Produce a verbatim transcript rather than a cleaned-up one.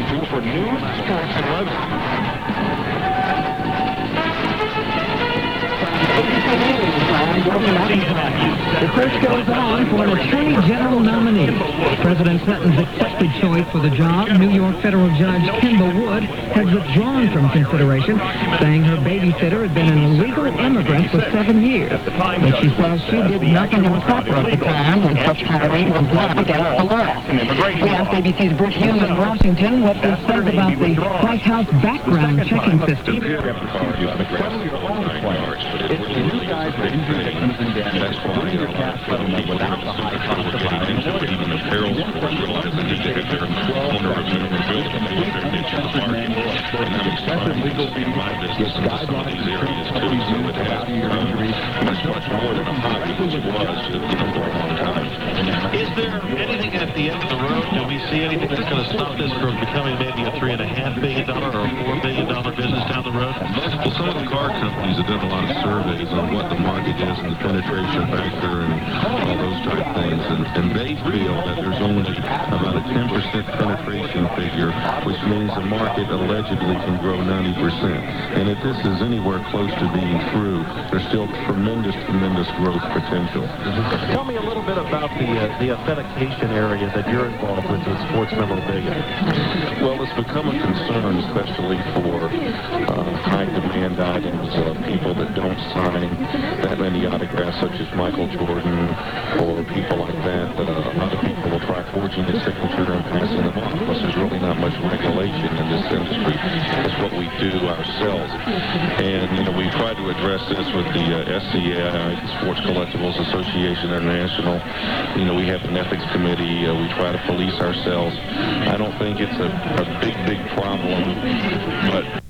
two for news, sports, and weather. The search goes on for an Attorney General nominee. President Clinton's accepted choice for the job, New York federal judge Kimba Wood, has withdrawn from consideration, saying her babysitter had been an illegal immigrant for seven years. But she says she did nothing improper at the time and such hiring was not against the law. We asked A B C's Britt Hume in Washington what this says about the White House background checking system. That's why during your cash settlement without the high cost of hiring, even the peril realize they need to have their owner of minimum bill to know what their niche in the market. And I'm excited in my business into some of these areas too, so it has become as much more than a hobby as it was, you know, for a long time. Is there anything at the end of the road? Do we see anything that's going to stop this from becoming maybe a three and a half billion dollar or a four billion dollar business down the road? Well, some of the car companies have done a lot of surveys on what the market is and the penetration factor and all those type things, and, and they feel that there's only about a ten percent penetration figure, which means the market allegedly can grow ninety percent. And if this is anywhere close to being true, there's still tremendous, tremendous growth potential. Tell me a little bit about the uh, the authentication area that you're involved with with sports memorabilia. Well, it's become a concern, especially for uh, high-demand items, uh, people that don't sign that many autographs, such as Michael Jordan or people like that. Uh, a lot of people will try forging his signature and passing them off, because there's really not much regulation in this industry. That's what we do ourselves. And, you know, we try to address this with the uh, S C A I, the Sports Collectibles Association International. You know, we have an ethics committee. Uh, we try to police ourselves. I don't think it's a, a big, big problem, but